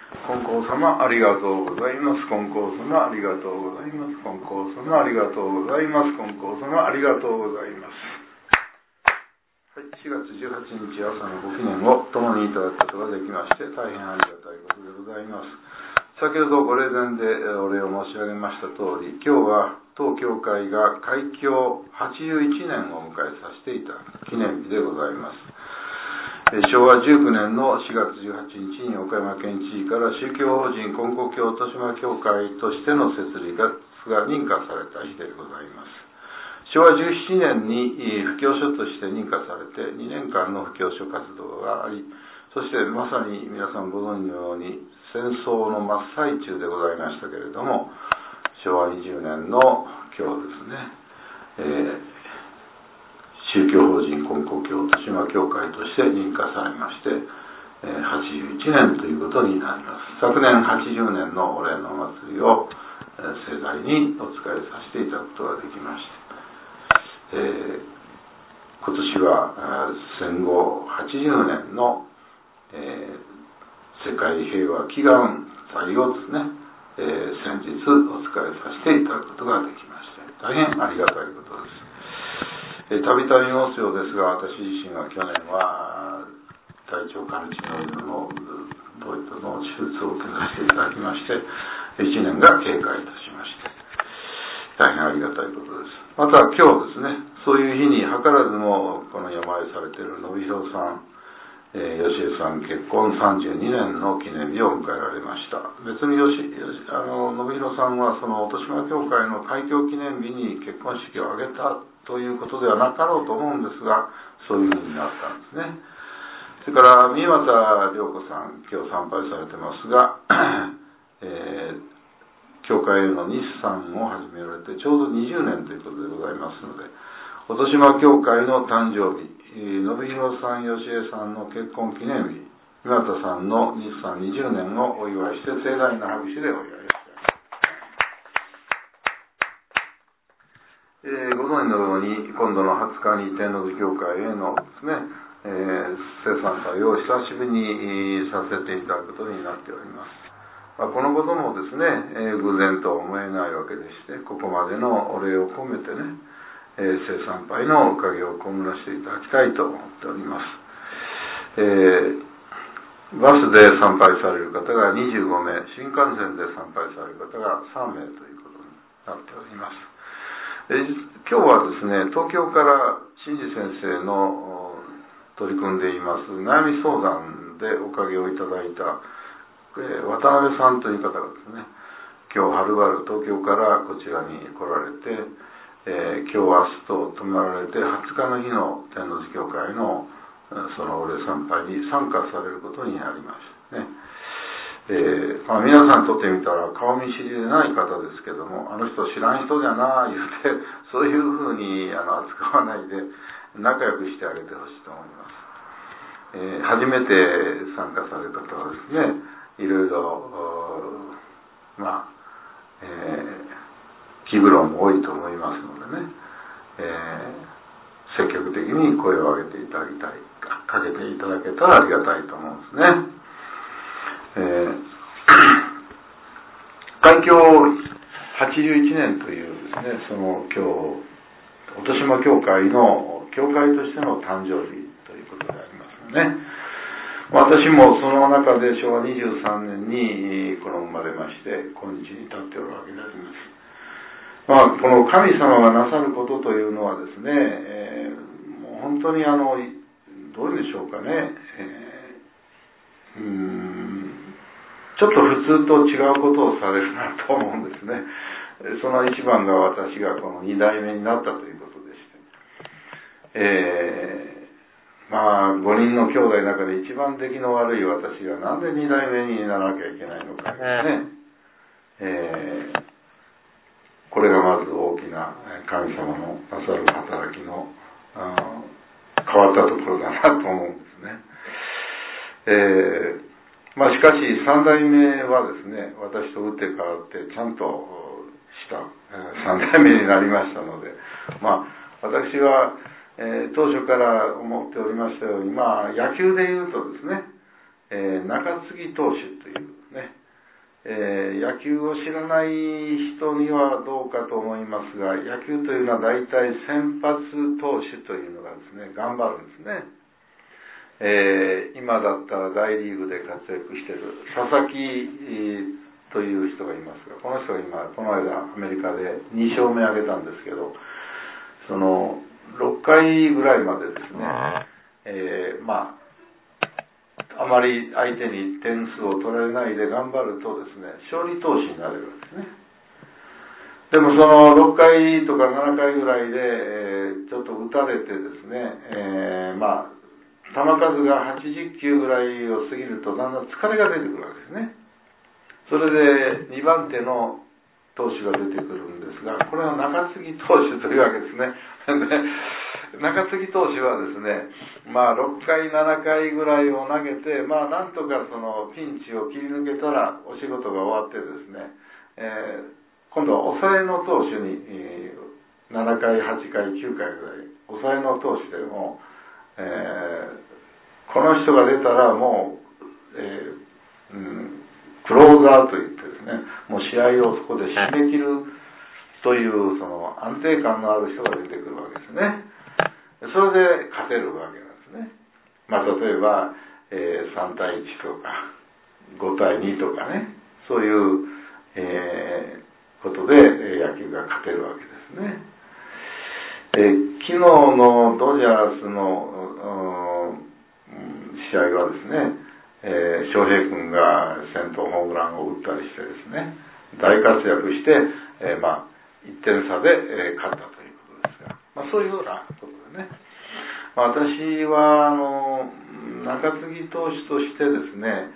金光様ありがとうございます。金光様ありがとうございます。金光様ありがとうございます。金光様ありがとうございます。はい、4月18日朝のご記念を共にいただくことができまして大変ありがたいことでございます。先ほどご霊前でお礼を申し上げました通り、今日は当教会が開教81年を迎えさせていただく記念日でございます。昭和19年の4月18日に岡山県知事から宗教法人金光教豊島教会としての設立が認可された日でございます。昭和17年に布教所として認可されて2年間の布教所活動があり、そしてまさに皆さんご存知のように戦争の真っ最中でございましたけれども、昭和20年の今日ですね、宗教法人金光教豊島教会として認可されまして、81年ということになります。昨年80年のお礼のお祭りを盛大にお使いさせていただくことができまして、今年は戦後80年の、世界平和祈願祭をですね、先日お使いさせていただくことができまして、大変ありがたいことです。たびたび申すようですが、私自身は去年は大腸カルチノイドのボイトの手術を受けさせていただきまして、1年が経過いたしまして、大変ありがたいことです。また今日ですね、そういう日に図らずもこの病されている信弘さん、吉江さん結婚32年の記念日を迎えられました。別に信弘さんはその豊島教会の開教記念日に結婚式を挙げたということではなかろうと思うんですが、そういうふうになったんですね。それから三股涼子さん、今日参拝されてますが、教会への日参を始められてちょうど20年ということでございますので、豊島教会の誕生日、信弘さん、吉江さんの結婚記念日、三股さんの日参20年をお祝いして盛大な拍手でお祝いしてご存知のように、今度の20日に天王寺教会へのですね、生産祭を久しぶりにさせていただくことになっております。このこともですね、偶然とは思えないわけでして、ここまでのお礼を込めてね、聖参拝のおかげを被らせていただきたいと思っております。バスで参拝される方が25名、新幹線で参拝される方が3名ということになっております。今日はですね、東京から新次先生の取り組んでいます悩み相談でおかげをいただいた渡辺さんという方がですね、今日はるばる東京からこちらに来られて、今日明日と泊まられて20日の日の天王寺教会のそのお礼参拝に参加されることになりましたね。皆さんにとってみたら顔見知りでない方ですけども、あの人知らん人じゃな言うて、そういうふうに扱わないで仲良くしてあげてほしいと思います。初めて参加される方はですね、いろいろ気苦労も多いと思いますのでね、積極的に声を上げていただきたい、かけていただけたらありがたいと思うんですね。開教81年というですね、その今日豊島教会の教会としての誕生日ということでありますよね。私もその中で昭和23年に生まれまして今日に至っておるわけであります。この神様がなさることというのはですね、もう本当にどういうんでしょうかね、ちょっと普通と違うことをされるなと思うんですね。その一番が私がこの2代目になったということでして、5人の兄弟の中で一番出来の悪い私がなんで2代目にならなきゃいけないのかですね。これがまず大きな神様のなさる働きの変わったところだなと思うんですね。しかし3代目はですね、私と打って変わってちゃんとした3代目になりましたので、私は、当初から思っておりましたように、野球でいうとですね、中継ぎ投手というね。野球を知らない人にはどうかと思いますが、野球というのは大体先発投手というのがですね、頑張るんですね。今だったら大リーグで活躍している佐々木という人がいますが、この人がこの間アメリカで2勝目挙げたんですけど、その6回ぐらいまでですね、あまり相手に点数を取られないで頑張るとですね、勝利投手になれるわけですね。でもその6回とか7回ぐらいで、ちょっと打たれてですね、球数が80球ぐらいを過ぎるとだんだん疲れが出てくるわけですね。それで2番手の投手が出てくるんですが、これは中継ぎ投手というわけですね。中継ぎ投手はですね、6回7回ぐらいを投げて、なんとかそのピンチを切り抜けたらお仕事が終わってですね、今度は抑えの投手に、7回8回9回ぐらい抑えの投手でも、この人が出たらもう、クローザーといってですね、もう試合をそこで締め切るというその安定感のある人が出てくるわけですね。それで勝てるわけなんですね。例えば、3対1とか5対2とかね、そういう、ことで野球が勝てるわけですね。昨日のドジャースの試合はですね、翔平君が先頭ホームランを打ったりしてですね、大活躍して、1点差で、勝ったということですが、そういうようなことでね、私は中継ぎ投手としてですね、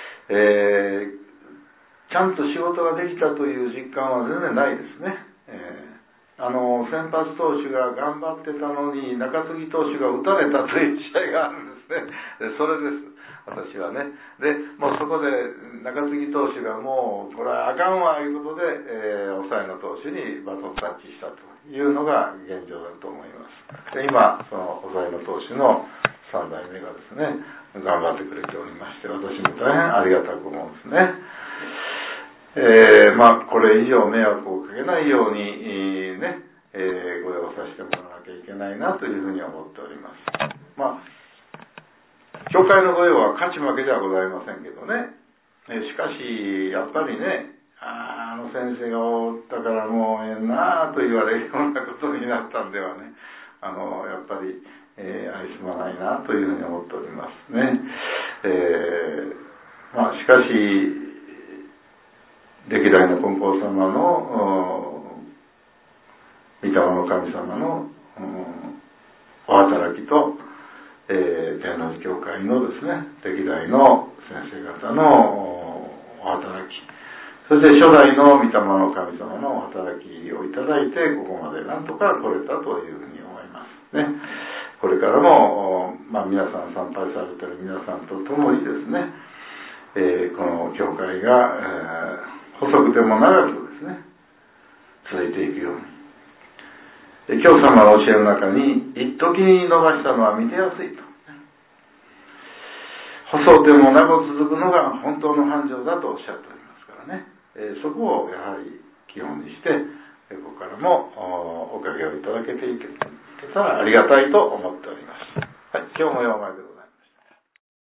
ちゃんと仕事ができたという実感は全然ないですね。先発投手が頑張ってたのに中継ぎ投手が打たれたという試合があるんですね。それです、私はね。で、もうそこで中継ぎ投手がもうこれはあかんわいうことで、抑えの投手にバトンタッチしたというのが現状だと思います。で、今その抑えの投手の3代目がですね、頑張ってくれておりまして、私も大変ありがたく思うんですね。これ以上迷惑をかけないように、ご用させてもらわなきゃいけないなというふうに思っております。教会の御用は勝ち負けではございませんけどね。しかし、やっぱりね、あの先生がおったからもうええなと言われるようなことになったんではね、やっぱり、愛すまないなというふうに思っておりますね。しかし、歴代の金光様の御霊の神様のお働きと、天王寺教会のですね、歴代の先生方のお働き、そして初代の御霊の神様のお働きをいただいて、ここまでなんとか来れたというふうに思いますね。これからも、皆さん参拝されている皆さんと共にですね、この教会が、細くても長くですね、続いていくように。教祖様の教えの中に、一時に伸ばしたのは見てやすいと。細くても長く続くのが本当の繁盛だとおっしゃっておりますからね。そこをやはり基本にして、ここからもおかげをいただけていけたらありがたいと思っております。はい、今日も4枚でございます。